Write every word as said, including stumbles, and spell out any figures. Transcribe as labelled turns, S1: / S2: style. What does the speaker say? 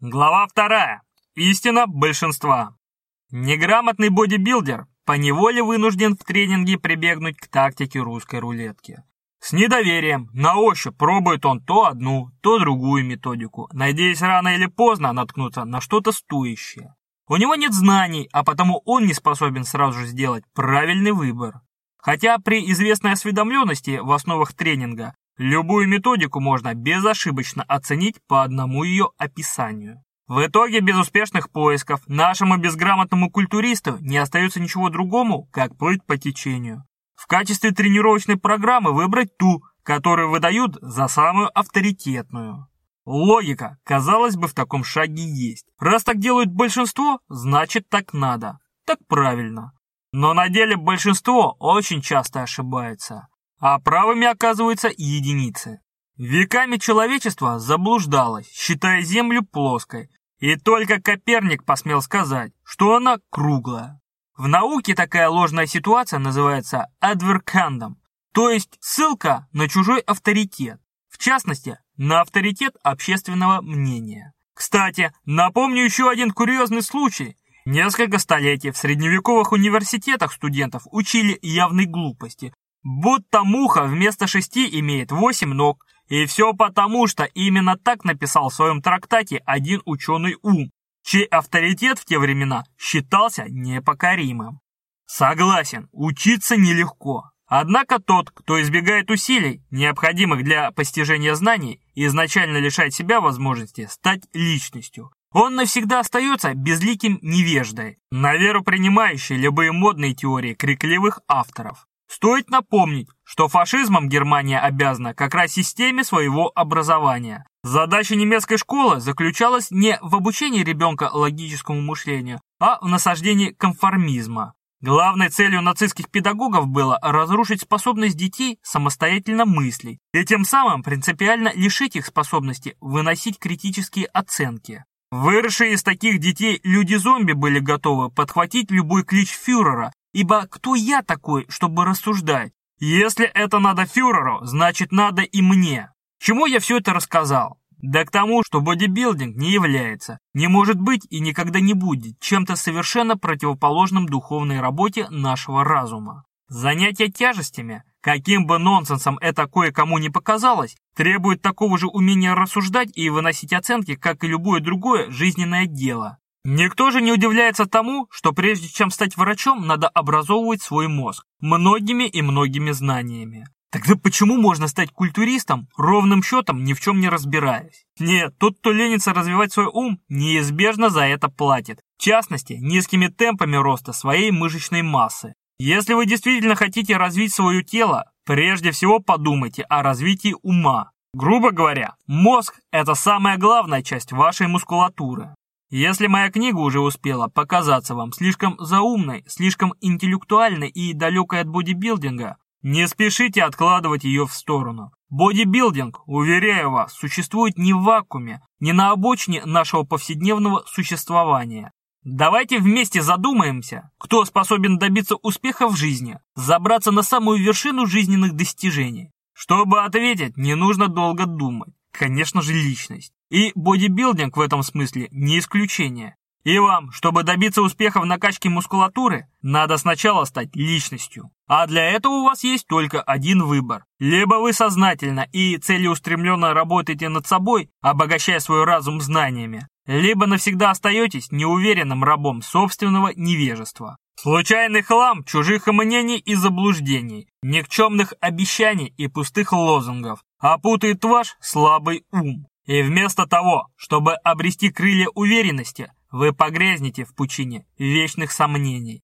S1: Глава вторая. Истина большинства. Неграмотный бодибилдер поневоле вынужден в тренинге прибегнуть к тактике русской рулетки. С недоверием, на ощупь пробует он то одну, то другую методику, надеясь рано или поздно наткнуться на что-то стоящее. У него нет знаний, а потому он не способен сразу же сделать правильный выбор. Хотя при известной осведомленности в основах тренинга любую методику можно безошибочно оценить по одному ее описанию. В итоге без успешных поисков нашему безграмотному культуристу не остается ничего другому, как плыть по течению. В качестве тренировочной программы выбрать ту, которую выдают за самую авторитетную. Логика, казалось бы, в таком шаге есть. Раз так делают большинство, значит так надо. Так правильно. Но на деле большинство очень часто ошибается. А правыми оказываются единицы. Веками человечество заблуждалось, считая Землю плоской. И только Коперник посмел сказать, что она круглая. В науке такая ложная ситуация называется адверкандом, то есть ссылка на чужой авторитет. В частности, на авторитет общественного мнения. Кстати, напомню еще один курьезный случай. Несколько столетий в средневековых университетах студентов учили явной глупости, будто муха вместо шести имеет восемь ног, и все потому, что именно так написал в своем трактате один ученый ум, чей авторитет в те времена считался непокоримым. Согласен, учиться нелегко. Однако тот, кто избегает усилий, необходимых для постижения знаний, изначально лишает себя возможности стать личностью. Он навсегда остается безликим невеждой, на веру принимающей любые модные теории крикливых авторов. Стоит напомнить, что фашизмом Германия обязана как раз системе своего образования. Задача немецкой школы заключалась не в обучении ребенка логическому мышлению, а в насаждении конформизма. Главной целью нацистских педагогов было разрушить способность детей самостоятельно мыслить и тем самым принципиально лишить их способности выносить критические оценки. Выросшие из таких детей люди-зомби были готовы подхватить любой клич фюрера, ибо кто я такой, чтобы рассуждать? Если это надо фюреру, значит надо и мне. Чему я все это рассказал? Да к тому, что бодибилдинг не является, не может быть и никогда не будет чем-то совершенно противоположным духовной работе нашего разума. Занятие тяжестями, каким бы нонсенсом это кое-кому не показалось, требует такого же умения рассуждать и выносить оценки, как и любое другое жизненное дело. Никто же не удивляется тому, что прежде чем стать врачом, надо образовывать свой мозг многими и многими знаниями. Тогда почему можно стать культуристом, ровным счетом ни в чем не разбираясь? Нет, тот, кто ленится развивать свой ум, неизбежно за это платит. В частности, низкими темпами роста своей мышечной массы. Если вы действительно хотите развить свое тело, прежде всего подумайте о развитии ума. Грубо говоря, мозг – это самая главная часть вашей мускулатуры. Если моя книга уже успела показаться вам слишком заумной, слишком интеллектуальной и далекой от бодибилдинга, не спешите откладывать ее в сторону. Бодибилдинг, уверяю вас, существует не в вакууме, не на обочине нашего повседневного существования. Давайте вместе задумаемся, кто способен добиться успеха в жизни, забраться на самую вершину жизненных достижений. Чтобы ответить, не нужно долго думать. Конечно же, личность. И бодибилдинг в этом смысле не исключение. И вам, чтобы добиться успеха в накачке мускулатуры, надо сначала стать личностью. А для этого у вас есть только один выбор. Либо вы сознательно и целеустремленно работаете над собой, обогащая свой разум знаниями, либо навсегда остаетесь неуверенным рабом собственного невежества. Случайный хлам чужих мнений и заблуждений, никчемных обещаний и пустых лозунгов опутает ваш слабый ум. И вместо того, чтобы обрести крылья уверенности, вы погрязнете в пучине вечных сомнений.